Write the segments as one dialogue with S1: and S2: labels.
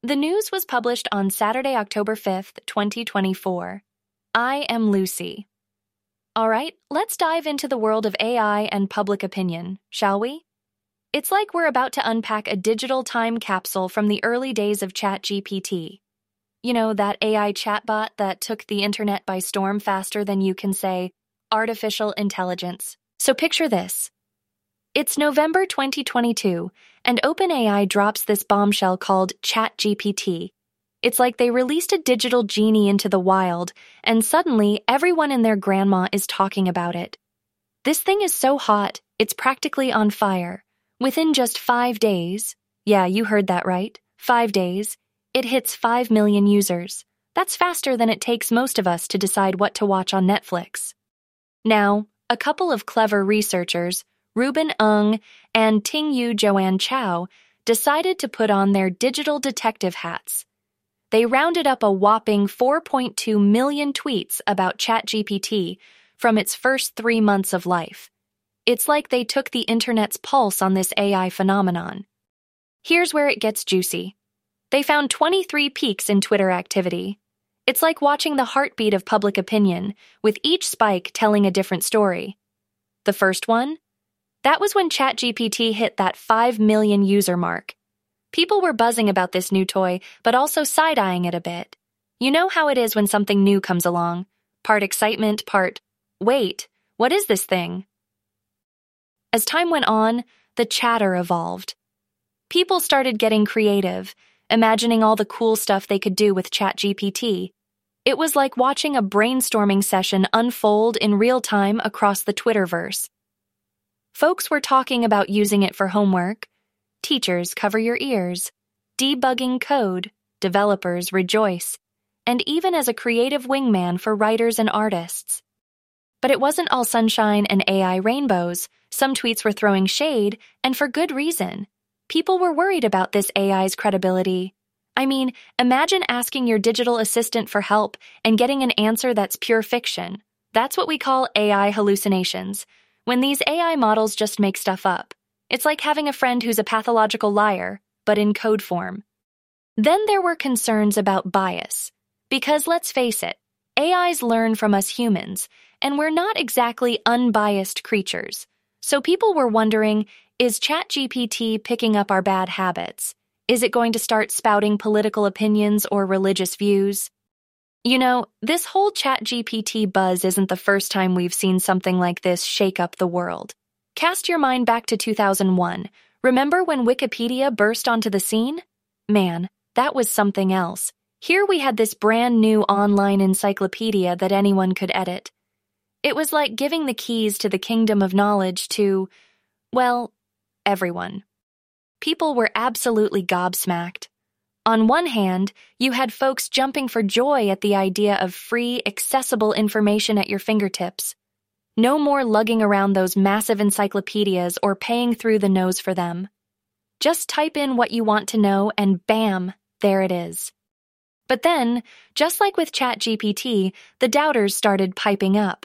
S1: The news was published on Saturday, October 5th, 2024. I am Lucy. All right, let's dive into the world of AI and public opinion, shall we? It's like we're about to unpack a digital time capsule from the early days of ChatGPT. You know, that AI chatbot that took the internet by storm faster than you can say artificial intelligence. So picture this. It's November 2022, and OpenAI drops this bombshell called ChatGPT. It's like they released a digital genie into the wild, and suddenly everyone and their grandma is talking about it. This thing is so hot, it's practically on fire. Within just 5 days, yeah, you heard that right, 5 days, it hits 5 million users. That's faster than it takes most of us to decide what to watch on Netflix. Now, a couple of clever researchers, Ruben Ng and Ting-Yu Joanne Chow, decided to put on their digital detective hats. They rounded up a whopping 4.2 million tweets about ChatGPT from its first 3 months of life. It's like they took the internet's pulse on this AI phenomenon. Here's where it gets juicy. They found 23 peaks in Twitter activity. It's like watching the heartbeat of public opinion, with each spike telling a different story. The first one? That was when ChatGPT hit that 5 million user mark. People were buzzing about this new toy, but also side-eyeing it a bit. You know how it is when something new comes along. Part excitement, part, wait, what is this thing? As time went on, the chatter evolved. People started getting creative, imagining all the cool stuff they could do with ChatGPT. It was like watching a brainstorming session unfold in real time across the Twitterverse. Folks were talking about using it for homework. Teachers, cover your ears. Debugging code. Developers, rejoice. And even as a creative wingman for writers and artists. But it wasn't all sunshine and AI rainbows. Some tweets were throwing shade, and for good reason. People were worried about this AI's credibility. I mean, imagine asking your digital assistant for help and getting an answer that's pure fiction. That's what we call AI hallucinations. When these AI models just make stuff up. It's like having a friend who's a pathological liar, but in code form. Then there were concerns about bias. Because let's face it, AIs learn from us humans, and we're not exactly unbiased creatures. So people were wondering, is ChatGPT picking up our bad habits? Is it going to start spouting political opinions or religious views? You know, this whole ChatGPT buzz isn't the first time we've seen something like this shake up the world. Cast your mind back to 2001. Remember when Wikipedia burst onto the scene? Man, that was something else. Here we had this brand new online encyclopedia that anyone could edit. It was like giving the keys to the kingdom of knowledge to, well, everyone. People were absolutely gobsmacked. On one hand, you had folks jumping for joy at the idea of free, accessible information at your fingertips. No more lugging around those massive encyclopedias or paying through the nose for them. Just type in what you want to know and bam, there it is. But then, just like with ChatGPT, the doubters started piping up.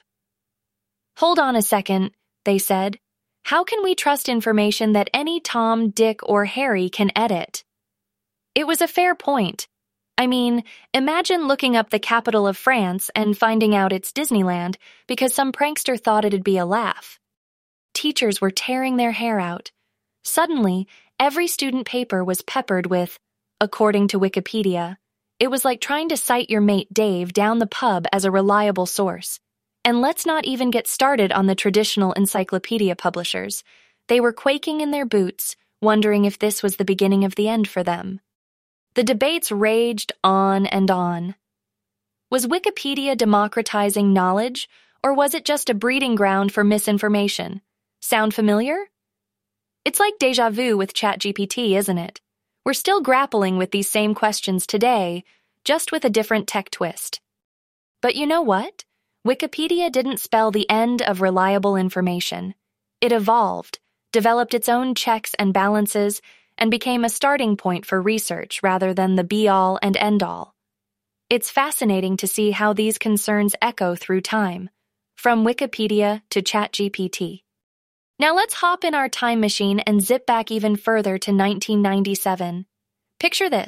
S1: Hold on a second, they said. How can we trust information that any Tom, Dick, or Harry can edit? It was a fair point. I mean, imagine looking up the capital of France and finding out it's Disneyland because some prankster thought it'd be a laugh. Teachers were tearing their hair out. Suddenly, every student paper was peppered with, according to Wikipedia. It was like trying to cite your mate Dave down the pub as a reliable source. And let's not even get started on the traditional encyclopedia publishers. They were quaking in their boots, wondering if this was the beginning of the end for them. The debates raged on and on. Was Wikipedia democratizing knowledge, or was it just a breeding ground for misinformation? Sound familiar? It's like déjà vu with ChatGPT, isn't it? We're still grappling with these same questions today, just with a different tech twist. But you know what? Wikipedia didn't spell the end of reliable information. It evolved, developed its own checks and balances, and became a starting point for research rather than the be-all and end-all. It's fascinating to see how these concerns echo through time, from Wikipedia to ChatGPT. Now let's hop in our time machine and zip back even further to 1997. Picture this,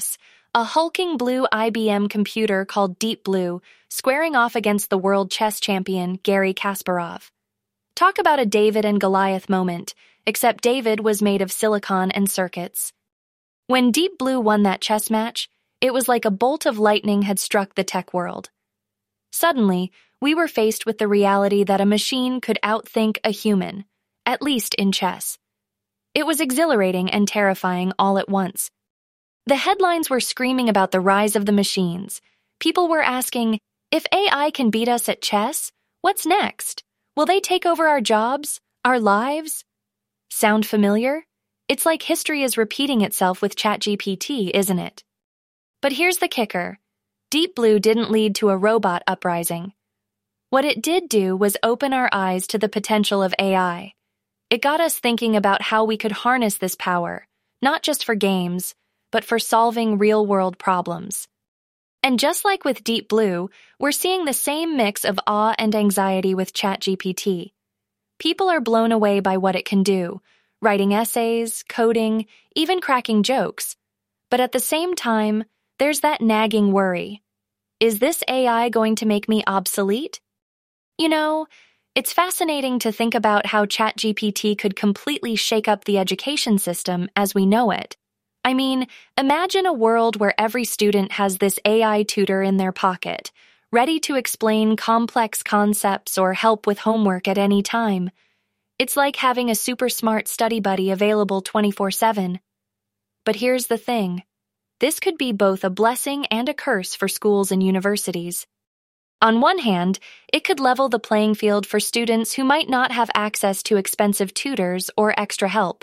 S1: a hulking blue IBM computer called Deep Blue, squaring off against the world chess champion Garry Kasparov. Talk about a David and Goliath moment, except David was made of silicon and circuits. When Deep Blue won that chess match, it was like a bolt of lightning had struck the tech world. Suddenly, we were faced with the reality that a machine could outthink a human, at least in chess. It was exhilarating and terrifying all at once. The headlines were screaming about the rise of the machines. People were asking, if AI can beat us at chess, what's next? Will they take over our jobs, our lives? Sound familiar? It's like history is repeating itself with ChatGPT, isn't it? But here's the kicker. Deep Blue didn't lead to a robot uprising. What it did do was open our eyes to the potential of AI. It got us thinking about how we could harness this power, not just for games, but for solving real-world problems. And just like with Deep Blue, we're seeing the same mix of awe and anxiety with ChatGPT. People are blown away by what it can do, writing essays, coding, even cracking jokes. But at the same time, there's that nagging worry. Is this AI going to make me obsolete? You know, it's fascinating to think about how ChatGPT could completely shake up the education system as we know it. I mean, imagine a world where every student has this AI tutor in their pocket, ready to explain complex concepts or help with homework at any time. It's like having a super smart study buddy available 24/7. But here's the thing. This could be both a blessing and a curse for schools and universities. On one hand, it could level the playing field for students who might not have access to expensive tutors or extra help.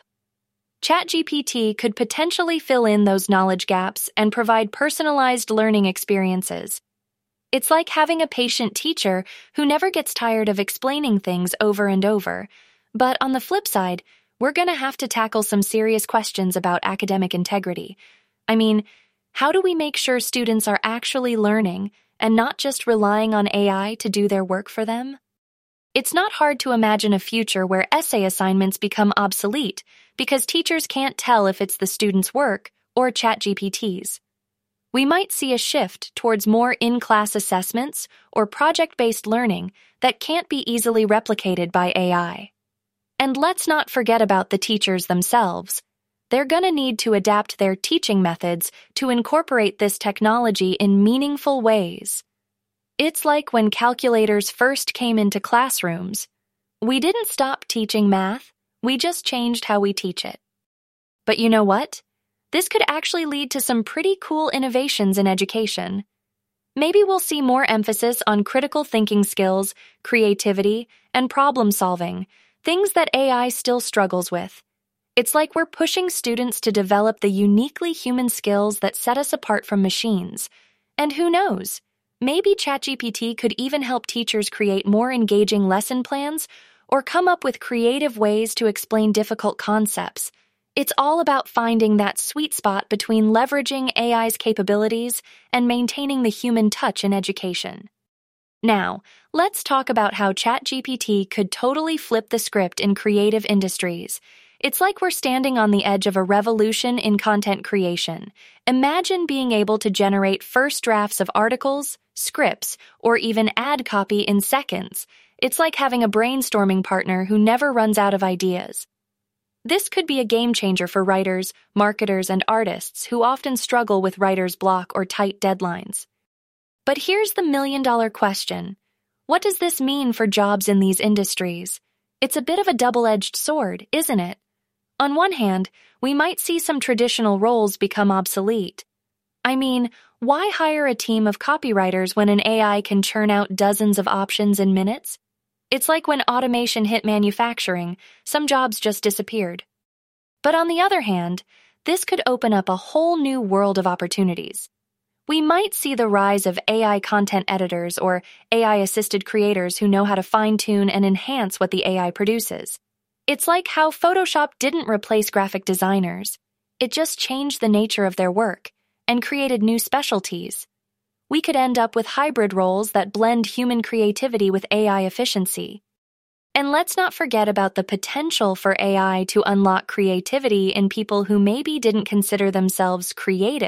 S1: ChatGPT could potentially fill in those knowledge gaps and provide personalized learning experiences. It's like having a patient teacher who never gets tired of explaining things over and over. But on the flip side, we're going to have to tackle some serious questions about academic integrity. I mean, how do we make sure students are actually learning and not just relying on AI to do their work for them? It's not hard to imagine a future where essay assignments become obsolete because teachers can't tell if it's the student's work or ChatGPT's. We might see a shift towards more in-class assessments or project-based learning that can't be easily replicated by AI. And let's not forget about the teachers themselves. They're going to need to adapt their teaching methods to incorporate this technology in meaningful ways. It's like when calculators first came into classrooms. We didn't stop teaching math, we just changed how we teach it. But you know what? This could actually lead to some pretty cool innovations in education. Maybe we'll see more emphasis on critical thinking skills, creativity, and problem solving, things that AI still struggles with. It's like we're pushing students to develop the uniquely human skills that set us apart from machines. And who knows? Maybe ChatGPT could even help teachers create more engaging lesson plans or come up with creative ways to explain difficult concepts. It's all about finding that sweet spot between leveraging AI's capabilities and maintaining the human touch in education. Now, let's talk about how ChatGPT could totally flip the script in creative industries. It's like we're standing on the edge of a revolution in content creation. Imagine being able to generate first drafts of articles, scripts, or even ad copy in seconds. It's like having a brainstorming partner who never runs out of ideas. This could be a game changer for writers, marketers, and artists who often struggle with writer's block or tight deadlines. But here's the million-dollar question. What does this mean for jobs in these industries? It's a bit of a double-edged sword, isn't it? On one hand, we might see some traditional roles become obsolete. I mean, why hire a team of copywriters when an AI can churn out dozens of options in minutes? It's like when automation hit manufacturing, some jobs just disappeared. But on the other hand, this could open up a whole new world of opportunities. We might see the rise of AI content editors or AI-assisted creators who know how to fine-tune and enhance what the AI produces. It's like how Photoshop didn't replace graphic designers. It just changed the nature of their work and created new specialties. We could end up with hybrid roles that blend human creativity with AI efficiency. And let's not forget about the potential for AI to unlock creativity in people who maybe didn't consider themselves creative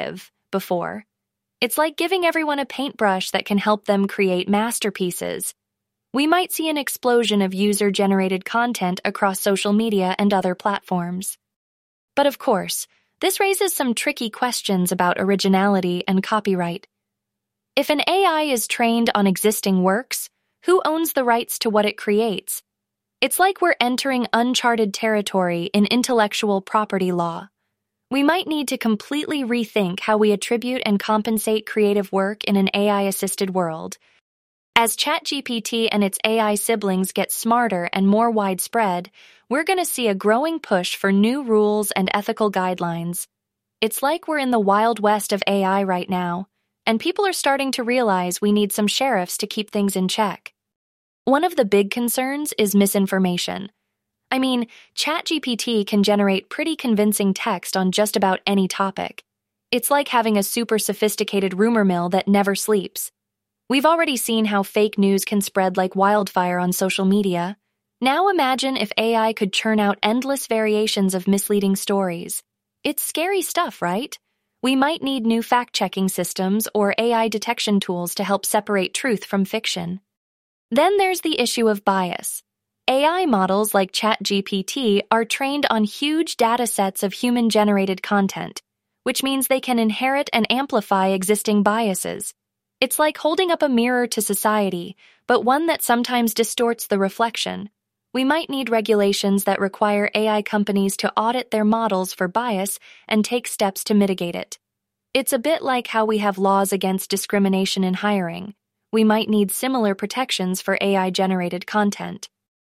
S1: before. It's like giving everyone a paintbrush that can help them create masterpieces. We might see an explosion of user-generated content across social media and other platforms. But of course, this raises some tricky questions about originality and copyright. If an AI is trained on existing works, who owns the rights to what it creates? It's like we're entering uncharted territory in intellectual property law. We might need to completely rethink how we attribute and compensate creative work in an AI-assisted world. As ChatGPT and its AI siblings get smarter and more widespread, we're going to see a growing push for new rules and ethical guidelines. It's like we're in the Wild West of AI right now, and people are starting to realize we need some sheriffs to keep things in check. One of the big concerns is misinformation. I mean, ChatGPT can generate pretty convincing text on just about any topic. It's like having a super sophisticated rumor mill that never sleeps. We've already seen how fake news can spread like wildfire on social media. Now imagine if AI could churn out endless variations of misleading stories. It's scary stuff, right? We might need new fact-checking systems or AI detection tools to help separate truth from fiction. Then there's the issue of bias. AI models like ChatGPT are trained on huge data sets of human-generated content, which means they can inherit and amplify existing biases. It's like holding up a mirror to society, but one that sometimes distorts the reflection. We might need regulations that require AI companies to audit their models for bias and take steps to mitigate it. It's a bit like how we have laws against discrimination in hiring. We might need similar protections for AI-generated content.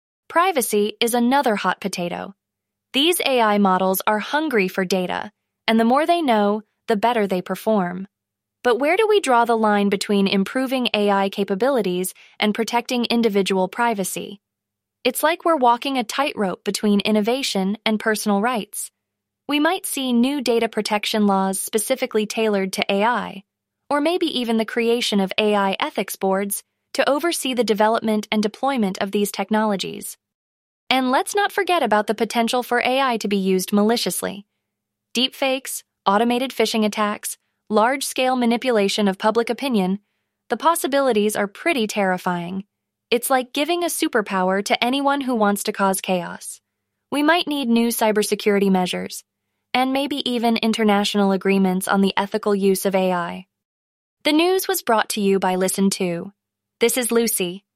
S1: Privacy is another hot potato. These AI models are hungry for data, and the more they know, the better they perform. But where do we draw the line between improving AI capabilities and protecting individual privacy? It's like we're walking a tightrope between innovation and personal rights. We might see new data protection laws specifically tailored to AI, or maybe even the creation of AI ethics boards to oversee the development and deployment of these technologies. And let's not forget about the potential for AI to be used maliciously. Deepfakes, automated phishing attacks, large-scale manipulation of public opinion, the possibilities are pretty terrifying. It's like giving a superpower to anyone who wants to cause chaos. We might need new cybersecurity measures, and maybe even international agreements on the ethical use of AI. The news was brought to you by Listen To. This is Lucy.